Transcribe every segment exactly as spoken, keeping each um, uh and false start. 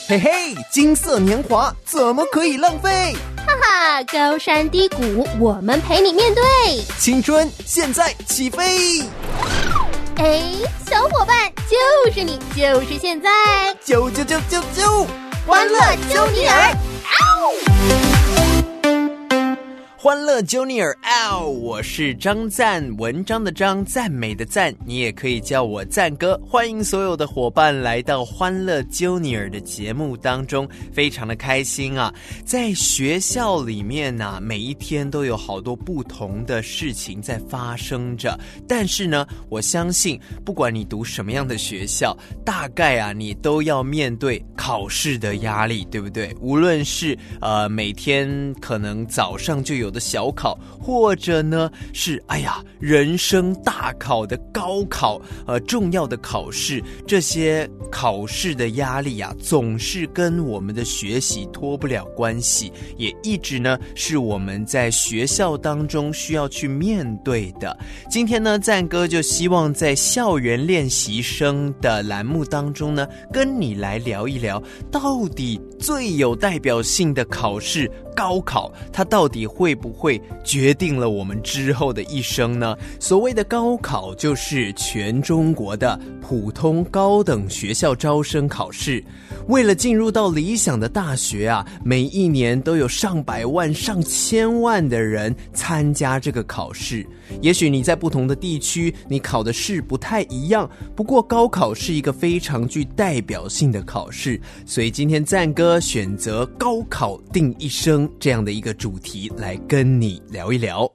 嘿嘿，金色年华怎么可以浪费？ 哈哈，高山低谷，我们陪你面对。 青春现在起飞！ 哎，小伙伴，就是你，就是现在， 啾啾啾啾啾， 欢乐啾尼尔！ 欢乐啾尼尔嗷！我是张赞，文章的章，赞美的赞，你也可以叫我赞哥。欢迎所有的伙伴来到欢乐啾尼尔的节目当中，非常的开心啊！在学校里面啊，每一天都有好多不同的事情在发生着。但是呢，我相信不管你读什么样的学校，大概啊，你都要面对考试的压力，对不对？无论是呃每天可能早上就有的小考，或者呢是哎呀人生大考的高考，呃重要的考试，这些考试的压力啊，总是跟我们的学习脱不了关系，也一直呢是我们在学校当中需要去面对的。今天呢，赞哥就希望在校园练习生的栏目当中呢，跟你来聊一聊，到底最有代表性的考试高考，它到底会不会决定了我们之后的一生呢？所谓的高考，就是全中国的普通高等学校招生考试。为了进入到理想的大学啊，每一年都有上百万、上千万的人参加这个考试。也许你在不同的地区，你考的试不太一样，不过高考是一个非常具代表性的考试，所以今天赞哥选择高考定一生这样的一个主题来跟你聊一聊。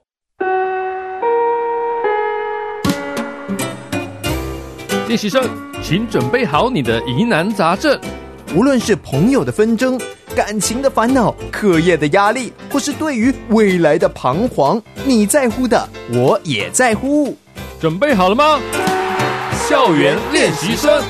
练习生，请准备好你的疑难杂症。 无论是朋友的纷争、感情的烦恼、课业的压力，或是对于未来的彷徨，你在乎的，我也在乎。 准备好了吗？校园练习生。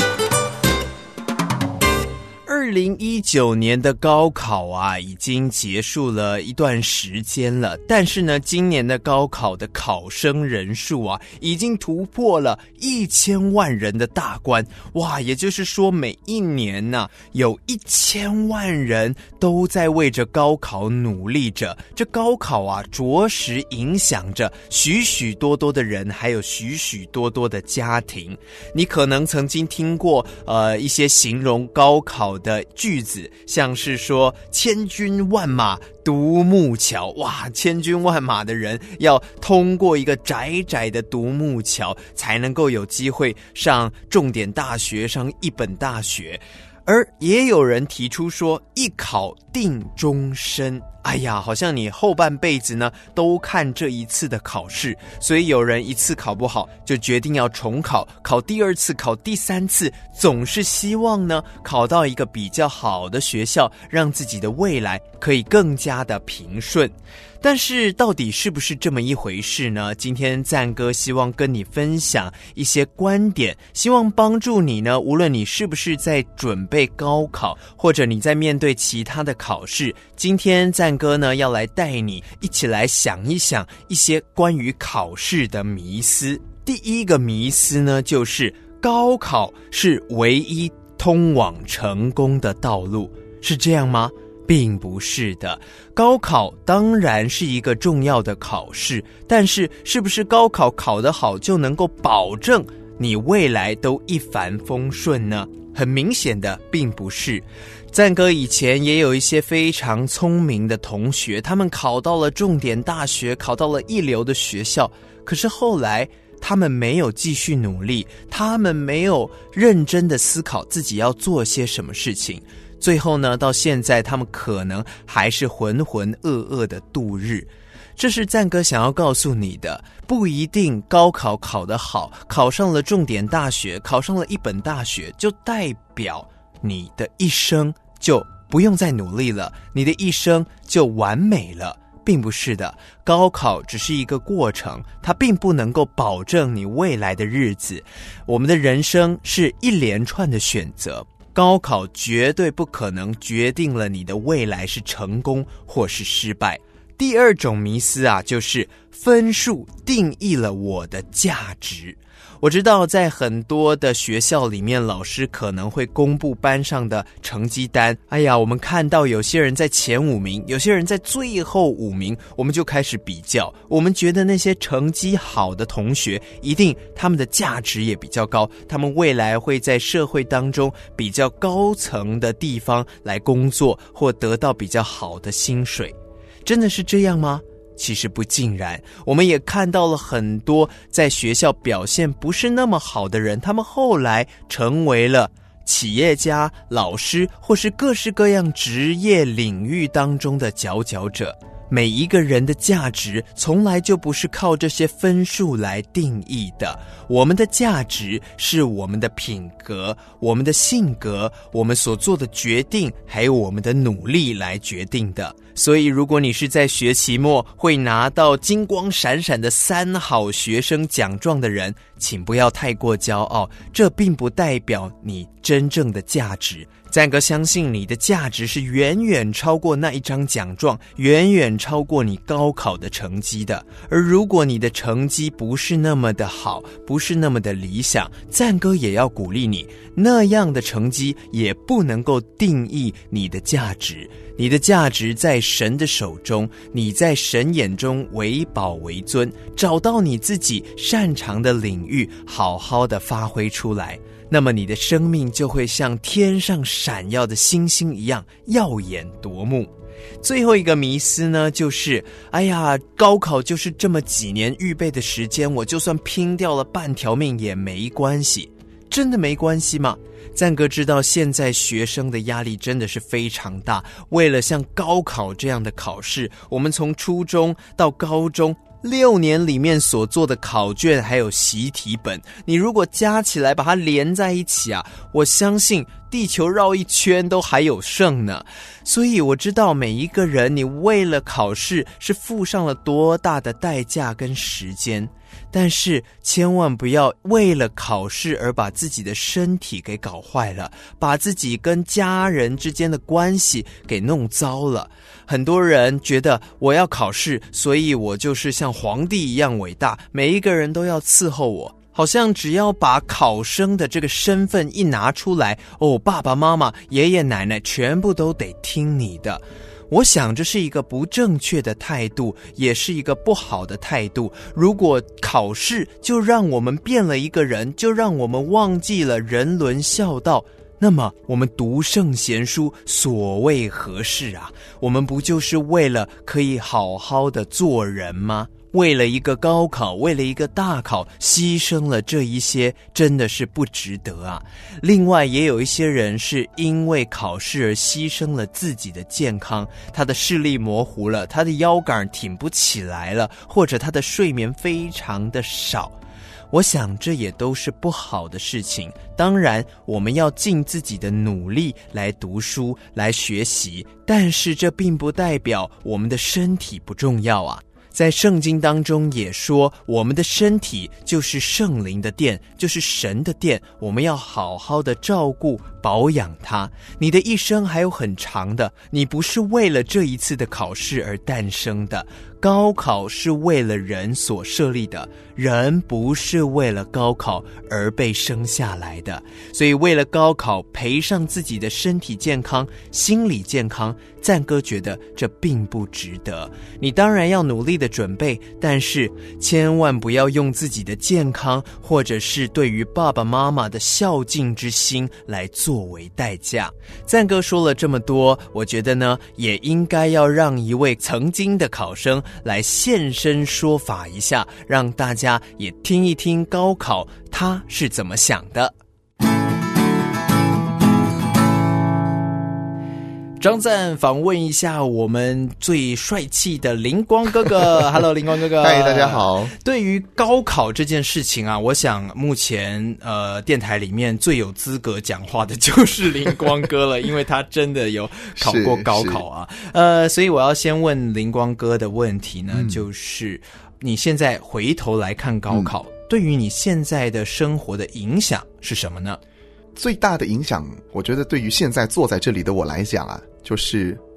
二零一九年的高考啊，已经结束了一段时间了，但是呢，今年的高考的考生人数啊，已经突破了一千万人的大关。哇，也就是说，每一年呢、啊，有一千万人都在为着高考努力着。这高考啊，着实影响着许许多多的人，还有许许多多的家庭。你可能曾经听过呃一些形容高考的句子，像是说千军万马独木桥，哇，千军万马的人要通过一个窄窄的独木桥，才能够有机会上重点大学，上一本大学。而也有人提出说，一考定终身。哎呀，好像你后半辈子呢都看这一次的考试，所以有人一次考不好就决定要重考，考第二次，考第三次，总是希望呢考到一个比较好的学校，让自己的未来可以更加的平顺。但是到底是不是这么一回事呢？今天赞哥希望跟你分享一些观点，希望帮助你呢，无论你是不是在准备高考，或者你在面对其他的考试，今天赞哥呢要来带你一起来想一想一些关于考试的迷思。第一个迷思呢，就是高考是唯一通往成功的道路，是这样吗？并不是的，高考当然是一个重要的考试，但是是不是高考考得好就能够保证你未来都一帆风顺呢？很明显的并不是。赞哥以前也有一些非常聪明的同学，他们考到了重点大学，考到了一流的学校，可是后来他们没有继续努力，他们没有认真的思考自己要做些什么事情，最后呢，到现在他们可能还是浑浑噩噩的度日。这是赞哥想要告诉你的，不一定高考考得好，考上了重点大学，考上了一本大学，就代表你的一生就不用再努力了，你的一生就完美了。并不是的，高考只是一个过程，它并不能够保证你未来的日子。我们的人生是一连串的选择，高考绝对不可能决定了你的未来是成功或是失败。 第二种迷思啊，就是分数定义了我的价值。我知道在很多的学校里面，老师可能会公布班上的成绩单。哎呀，我们看到有些人在前五名，有些人在最后五名，我们就开始比较。我们觉得那些成绩好的同学，一定他们的价值也比较高，他们未来会在社会当中比较高层的地方来工作，或得到比较好的薪水。真的是这样吗？其实不尽然，我们也看到了很多在学校表现不是那么好的人，他们后来成为了企业家、老师，或是各式各样职业领域当中的佼佼者。每一个人的价值从来就不是靠这些分数来定义的，我们的价值是我们的品格、我们的性格、我们所做的决定，还有我们的努力来决定的。所以如果你是在学期末会拿到金光闪闪的三好学生奖状的人，请不要太过骄傲，这并不代表你真正的价值。赞哥相信你的价值是远远超过那一张奖状，远远超过你高考的成绩的。而如果你的成绩不是那么的好，不是那么的理想，赞哥也要鼓励你，那样的成绩也不能够定义你的价值。你的价值在神的手中，你在神眼中为宝为尊，找到你自己擅长的领域，好好的发挥出来，那么你的生命就会像天上闪耀的星星一样耀眼夺目。最后一个迷思呢，就是哎呀，高考就是这么几年预备的时间，我就算拼掉了半条命也没关系。真的没关系吗？赞哥知道现在学生的压力真的是非常大，为了像高考这样的考试，我们从初中到高中六年里面所做的考卷还有习题本，你如果加起来把它连在一起啊，我相信地球绕一圈都还有剩呢。所以我知道每一个人，你为了考试是付上了多大的代价跟时间，但是千万不要为了考试而把自己的身体给搞坏了，把自己跟家人之间的关系给弄糟了。很多人觉得我要考试，所以我就是像皇帝一样伟大，每一个人都要伺候我，好像只要把考生的这个身份一拿出来，哦，爸爸妈妈、爷爷奶奶全部都得听你的。我想这是一个不正确的态度，也是一个不好的态度。如果考试就让我们变了一个人，就让我们忘记了人伦孝道，那么我们读圣贤书所谓何事啊？我们不就是为了可以好好的做人吗？为了一个高考，为了一个大考，牺牲了这一些，真的是不值得啊。另外也有一些人是因为考试而牺牲了自己的健康，他的视力模糊了，他的腰杆挺不起来了，或者他的睡眠非常的少。我想这也都是不好的事情。当然我们要尽自己的努力来读书来学习，但是这并不代表我们的身体不重要啊。在圣经当中也说，我们的身体就是圣灵的殿，就是神的殿，我们要好好的照顾保养它。你的一生还有很长的，你不是为了这一次的考试而诞生的。高考是为了人所设立的，人不是为了高考而被生下来的。所以为了高考赔上自己的身体健康、心理健康，赞哥觉得这并不值得。你当然要努力的准备，但是千万不要用自己的健康或者是对于爸爸妈妈的孝敬之心来作为代价。赞哥说了这么多，我觉得呢，也应该要让一位曾经的考生来现身说法一下，让大家也听一听高考他是怎么想的。张赞访问一下我们最帅气的灵光哥哥Hello 灵光哥哥。 嗨，大家好。 对于高考这件事情啊，我想目前呃电台里面最有资格讲话的就是灵光哥了因为他真的有考过高考啊。呃所以我要先问灵光哥的问题呢、嗯、就是你现在回头来看高考、嗯、对于你现在的生活的影响是什么呢？ 最大的影响，我觉得对于现在坐在这里的我来讲啊，就是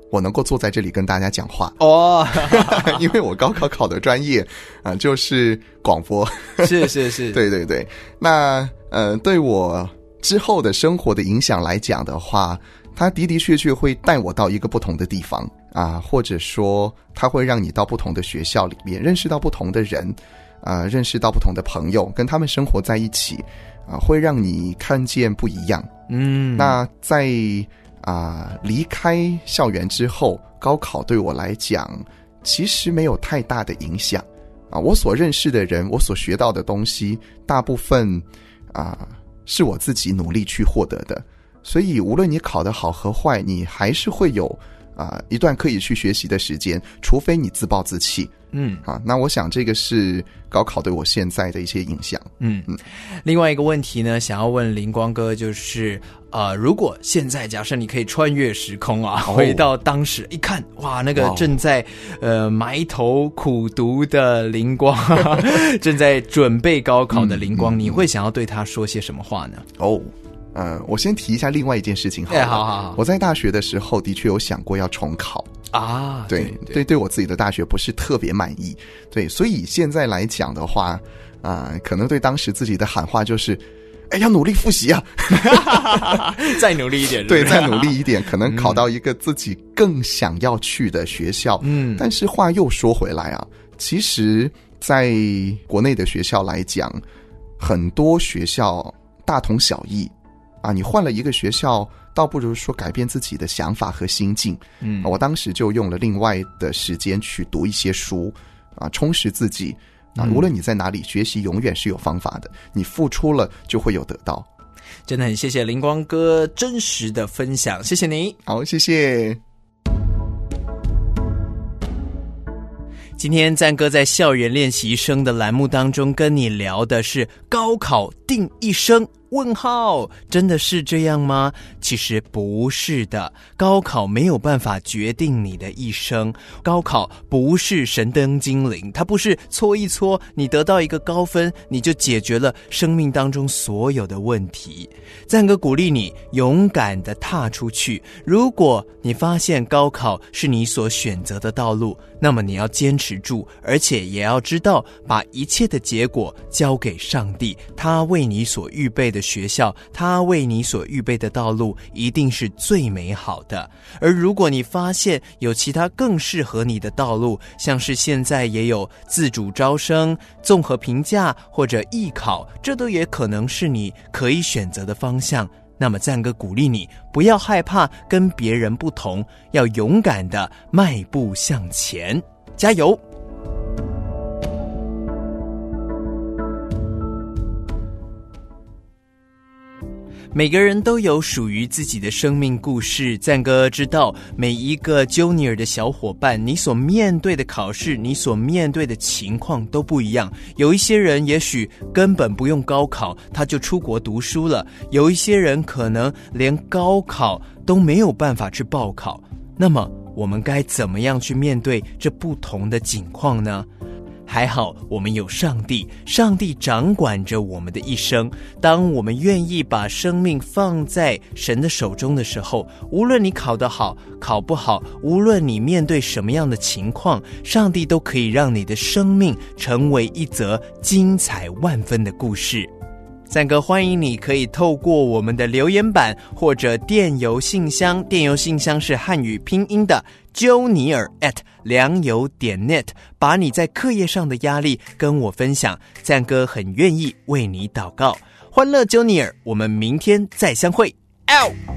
我能够坐在这里跟大家讲话哦， 因为我高考考的专业啊、呃、就是广播， 是是是， 对对对。那呃，对我之后的生活的影响来讲的话，它的的确确会带我到一个不同的地方啊，或者说它会让你到不同的学校里面认识到不同的人，啊，认识到不同的朋友，跟他们生活在一起啊，会让你看见不一样。 嗯， 那在啊离开校园之后，高考对我来讲其实没有太大的影响啊。我所认识的人，我所学到的东西，大部分啊是我自己努力去获得的。所以无论你考得好和坏，你还是会有啊、呃、一段可以去学习的时间，除非你自暴自弃。 嗯啊，那我想这个是高考对我现在的一些影响。 嗯嗯，另外一个问题呢，想要问林光哥，就是呃，如果现在假设你可以穿越时空啊， 哦、 回到当时一看，哇，那个正在呃埋头苦读的林光，正在准备高考的林光，嗯嗯、你会想要对他说些什么话呢？ 哦。呃，我先提一下另外一件事情好了。 哎，好好好。 我在大学的时候的确有想过要重考啊， 对对 对, 对，对我自己的大学不是特别满意，对，所以现在来讲的话，啊、呃，可能对当时自己的喊话就是，哎，要努力复习啊， 再努力一点是不是， 是， 对，再努力一点，可能考到一个自己更想要去的学校。嗯，但是话又说回来啊，其实在国内的学校来讲，很多学校大同小异。啊，你换了一个学校，倒不如说改变自己的想法和心境。嗯，我当时就用了另外的时间去读一些书，啊，充实自己。啊，无论你在哪里学习，永远是有方法的。你付出了，就会有得到。 真的很谢谢林光哥真实的分享，谢谢你。 好，谢谢。 今天赞哥在校园练习生的栏目当中跟你聊的是高考定一生。问号，真的是这样吗？其实不是的，高考没有办法决定你的一生，高考不是神灯精灵，它不是搓一搓你得到一个高分你就解决了生命当中所有的问题。赞哥鼓励你勇敢地踏出去，如果你发现高考是你所选择的道路，那么你要坚持住，而且也要知道把一切的结果交给上帝，他为你所预备的学校，他为你所预备的道路一定是最美好的。而如果你发现有其他更适合你的道路，像是现在也有自主招生、综合评价或者艺考，这都也可能是你可以选择的方向。那么赞哥鼓励你不要害怕跟别人不同，要勇敢地迈步向前，加油。每个人都有属于自己的生命故事，赞哥知道每一个 Junior 的小伙伴，你所面对的考试，你所面对的情况都不一样。有一些人也许根本不用高考，他就出国读书了，有一些人可能连高考都没有办法去报考。那么我们该怎么样去面对这不同的境况呢？还好我们有上帝，上帝掌管着我们的一生。当我们愿意把生命放在神的手中的时候，无论你考得好考不好，无论你面对什么样的情况，上帝都可以让你的生命成为一则精彩万分的故事。赞哥欢迎你可以透过我们的留言板或者电邮信箱，电邮信箱是汉语拼音的 junior at 良友点 net， 把你在课业上的压力跟我分享，赞哥很愿意为你祷告。欢乐 Junior， 我们明天再相会。Out